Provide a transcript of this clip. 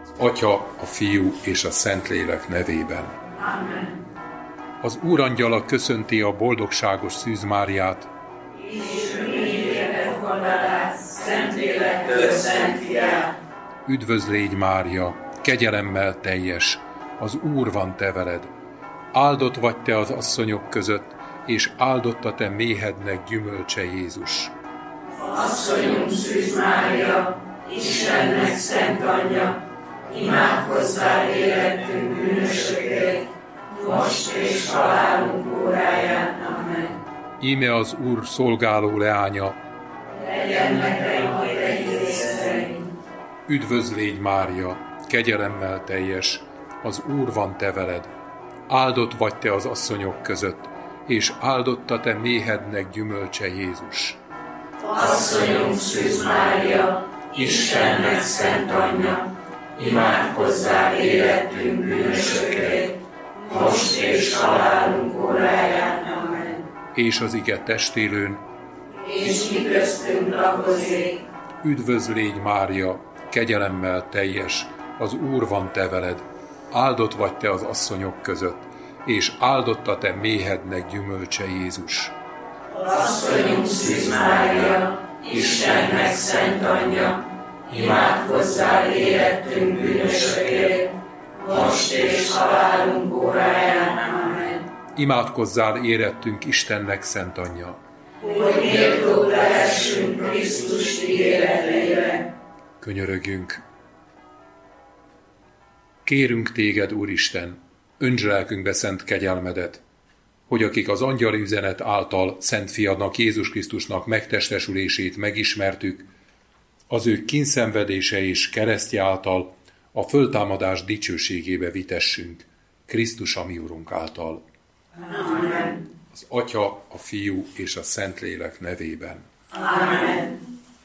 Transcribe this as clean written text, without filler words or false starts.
Atya, a Fiú és a Szentlélek nevében. Amen. Az Úrangyala köszönti a boldogságos Szűz Máriát. Szentlélektől szent fiát. Üdvözl légy, Mária, kegyelemmel teljes, az Úr van te veled. Áldott vagy te az asszonyok között, és áldott a te méhednek gyümölcse Jézus. Asszonyunk Szűz Mária, Istennek szent anyja, imádkozzál érettünk bűnösökért, most és halálunk óráján. Amen. Íme az Úr szolgáló leánya. Legyen nekem a te ígéret szerint. Üdvözl légy, Mária, kegyelemmel teljes, az Úr van te veled. Áldott vagy te az asszonyok között, és áldott a te méhednek gyümölcse Jézus. Asszonyunk Szűz Mária, Istennek szent anyja, imádkozzál érettünk bűnösökért, most és halálunk óráján. Amen. És az ige testélőn. És mi köztünk lakozik. Üdvözl légy, Mária, kegyelemmel teljes, az Úr van te veled. Áldott vagy te az asszonyok között, és áldott a te méhednek gyümölcse Jézus. Asszonyunk Szűz Mária, Istennek szent anyja, imádkozzál érettünk bűnösökért, most és halálunk óráján. Amen. Imádkozzál érettünk Istennek szent anyja. Hogy méltóbb lehessünk Krisztus ígéreteire. Könyörögjünk. Kérünk téged, Úristen, öntsd lelkünkbe szent kegyelmedet, hogy akik az angyali üzenet által Szent Fiadnak, Jézus Krisztusnak megtestesülését megismertük, az ő kínszenvedése és keresztje által a föltámadás dicsőségébe vitessünk, Krisztus a mi Urunk által. Amen. Az Atya, a Fiú és a Szentlélek nevében. Amen.